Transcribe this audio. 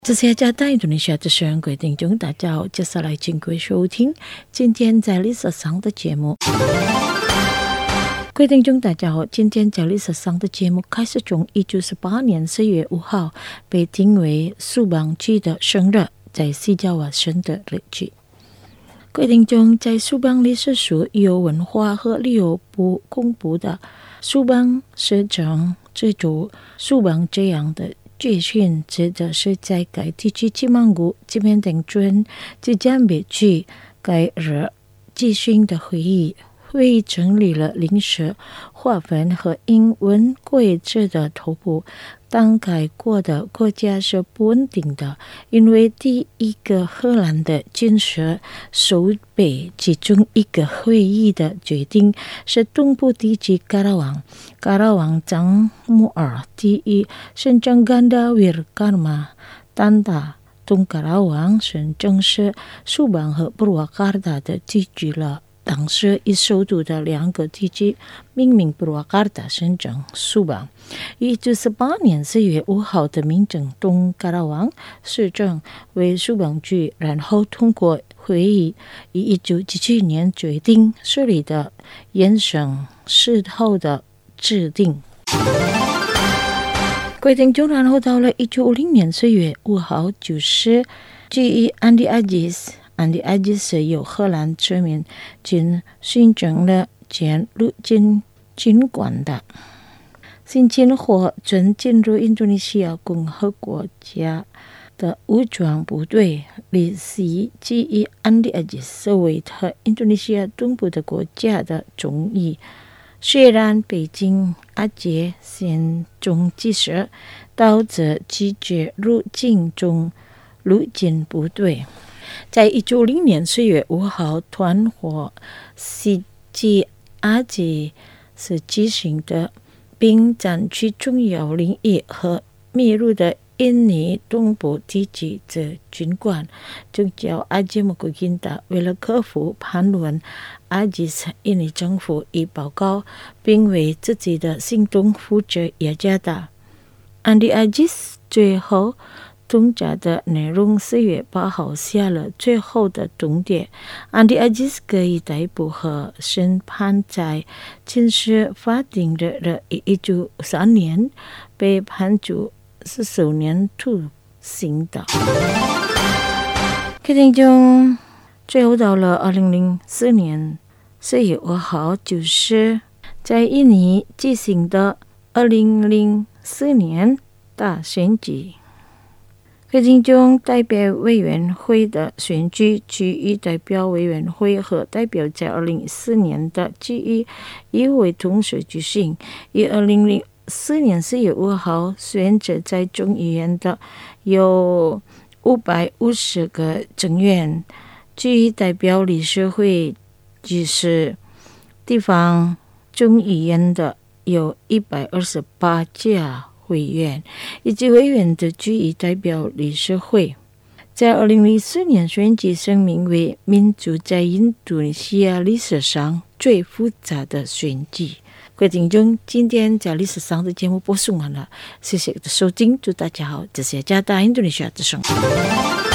这是加大印度尼西亚的所有听众，大家好，接下来请各位收听今天在历史上的节目。各位听众，大家好，今天在历史上的节目开始从1918年4月5号被定为苏邦居的生日，在西加瓦省的日子。各位听众，在苏邦历史署有文化和旅游部公布的苏邦市长制度苏邦这样的举行，指的是在该地区吉曼谷这边等村即将别去该日举行的会议。会议整理了临时划分和英文规则的头部。当该国的国家是不稳定的，因为第一个荷兰的军事守备其中一个会议的决定是东部地区卡拉旺张穆尔第一省长甘达维尔卡马丹达东卡拉旺省正是苏邦和布瓦卡达的地区了。当时以首都的两个地区命名布瓦卡达省长苏邦。1918年4月5号的民政东卡拉旺市长为苏邦区，然后通过会议以1977年决定设立的延省事后的制定。各位听众，然后到了1950年4月5号，就是G.E. Andi Agis。Andi Agis 由荷兰殖民军形成了前陆军军官的新军获准进入印度尼西亚共和国家的武装部队，历史G.E. Andi Agis 作为他印度尼西亚东部的国家的总理。虽然北京阿杰先中即时导致拒绝入境中陆军部队，在1950年4月5号团伙CG阿吉是举行的，并占据重要领域和秘鲁的印尼东部地区的军官就叫阿吉穆古金达，为了克服叛乱，阿吉斯印尼政府已报告并为自己的行动负责雅加达。安迪阿吉斯最后通缉的内容4月8号下了最后的终点。安迪阿吉斯可以逮捕和审判，在军事法庭的1953年被判处19年徒刑的。听众，最后到了2004年4月5号，就是在印尼举行的2004年大选举。听众，代表委员会的选举，区域代表委员会和代表在2014年的区域议会同时举行。以2004年4月5号选择在众议院的有550个成员，区域代表理事会就是地方众议院的有128家委员，以及委员的区域代表理事会。在2004年选举声明为民主在印度尼西亚历史上最复杂的选举。各位听众，今天在历史上的节目播送完了，谢谢收听，祝大家好，这是加大印度尼西亚之声。